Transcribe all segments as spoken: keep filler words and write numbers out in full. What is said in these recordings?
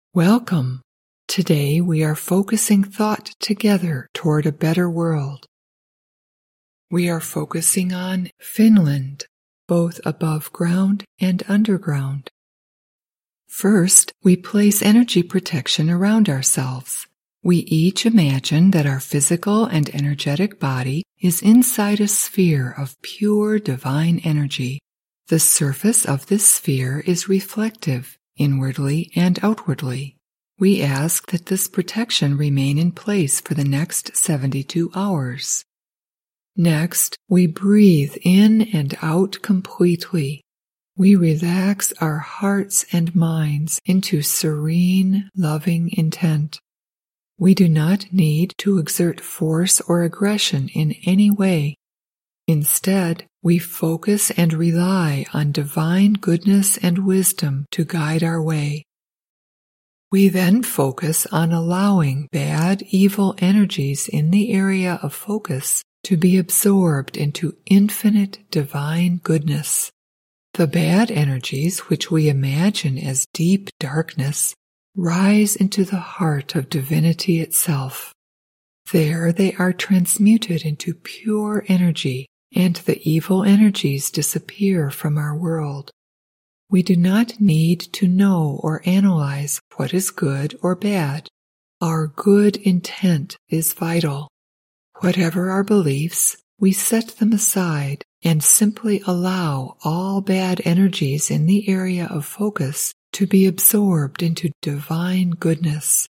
Welcome. Today we are focusing thought together toward a better world. We are focusing on Finland, both above ground and underground. First, we place energy protection around ourselves. We each imagine that our physical and energetic body is inside a sphere of pure divine energy. The surface of this sphere is reflective, inwardly and outwardly. We ask that this protection remain in place for the next seventy-two hours. Next, we breathe in and out completely. We relax our hearts and minds into serene, loving intent. We do not need to exert force or aggression in any way. Instead, we focus and rely on divine goodness and wisdom to guide our way. We then focus on allowing bad, evil energies in the area of focus to be absorbed into infinite divine goodness. The bad energies, which we imagine as deep darkness, rise into the heart of divinity itself. There they are transmuted into pure energy, and the evil energies disappear from our world. We do not need to know or analyze what is good or bad. Our good intent is vital. Whatever our beliefs, we set them aside and simply allow all bad energies in the area of focus to be absorbed into divine goodness.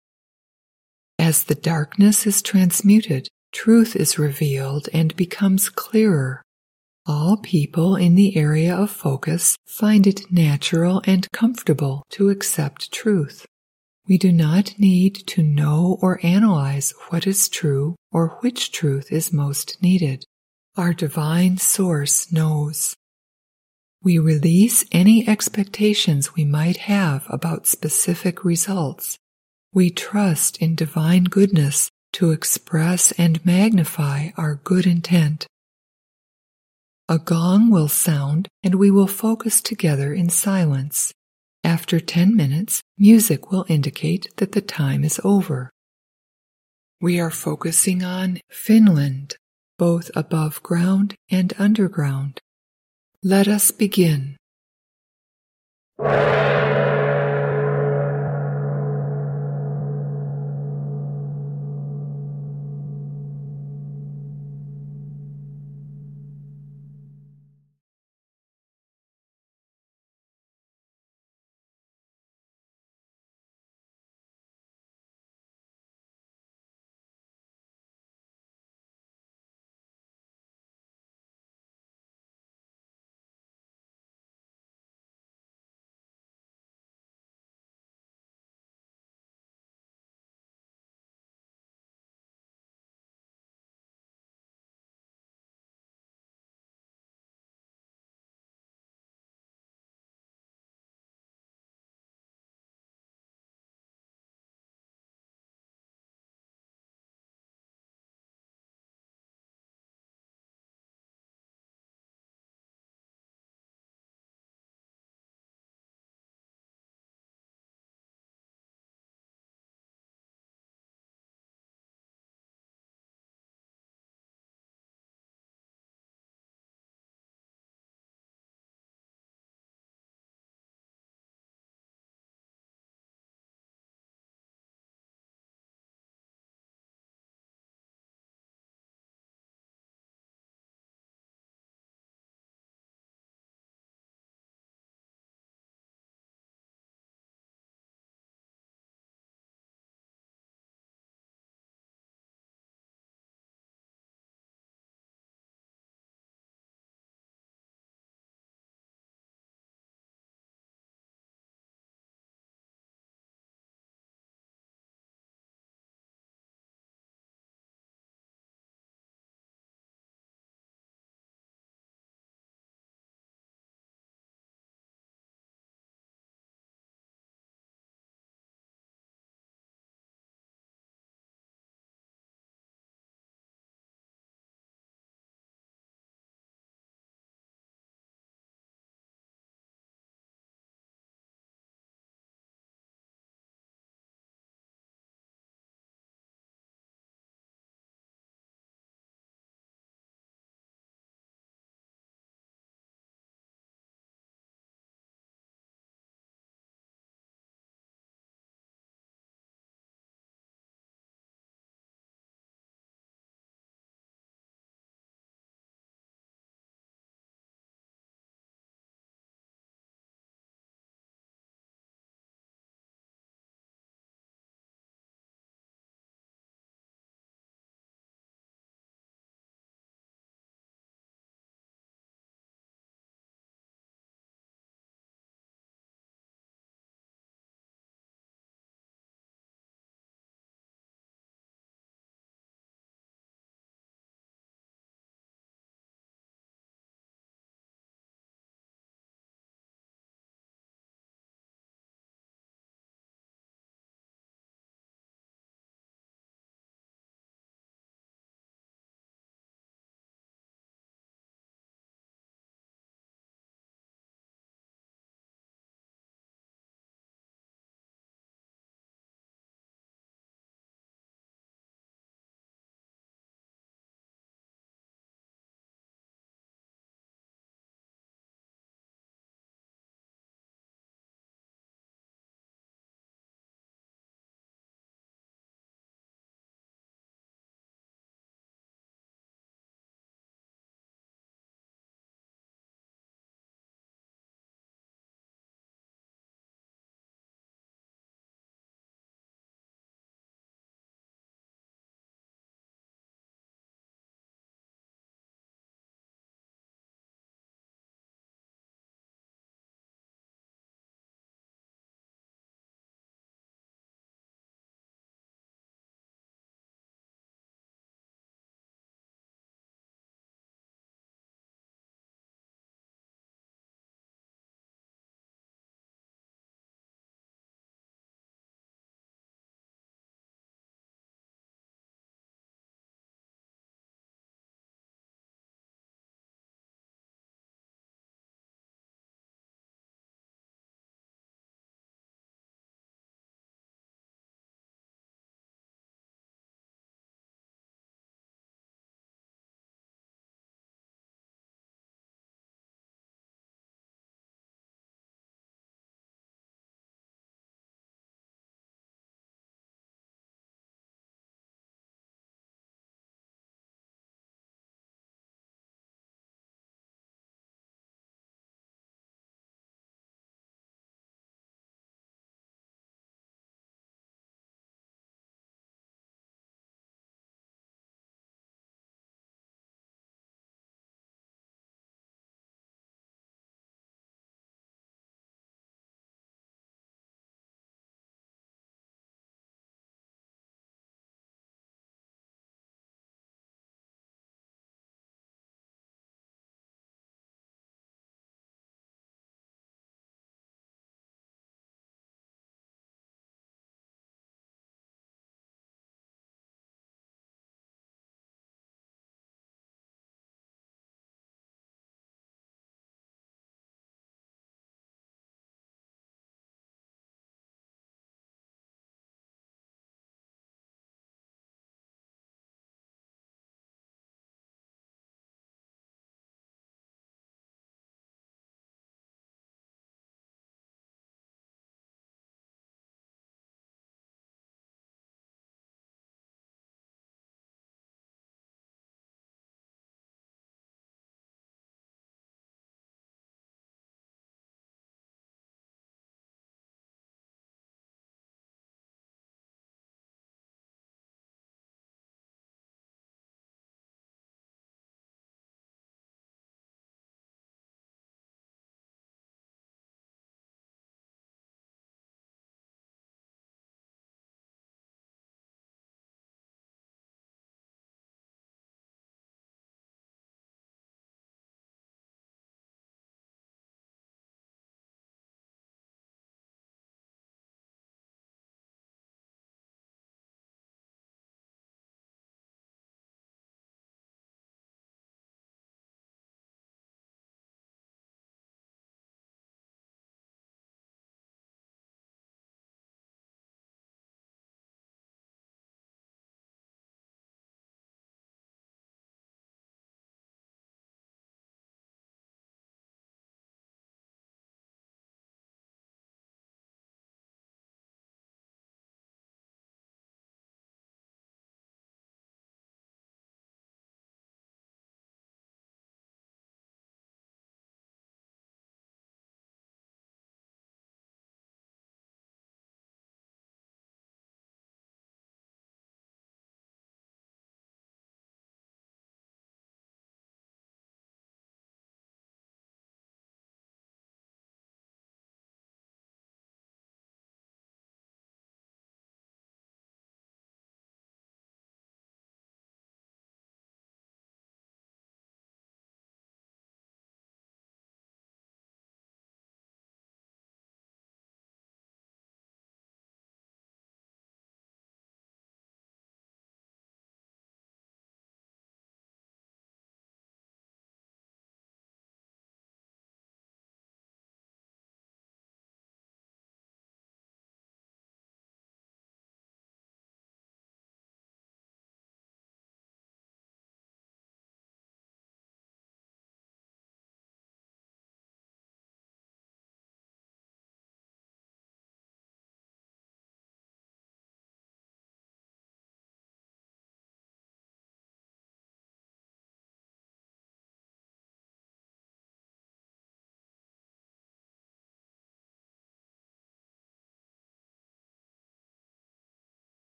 As the darkness is transmuted, truth is revealed and becomes clearer. All people in the area of focus find it natural and comfortable to accept truth. We do not need to know or analyze what is true or which truth is most needed. Our divine source knows. We release any expectations we might have about specific results. We trust in divine goodness to express and magnify our good intent. A gong will sound and we will focus together in silence. After ten minutes, music will indicate that the time is over. We are focusing on Finland, both above ground and underground. Let us begin.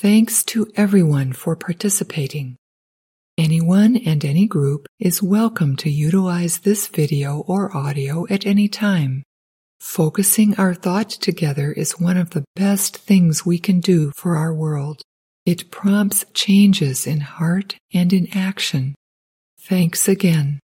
Thanks to everyone for participating. Anyone and any group is welcome to utilize this video or audio at any time. Focusing our thought together is one of the best things we can do for our world. It prompts changes in heart and in action. Thanks again.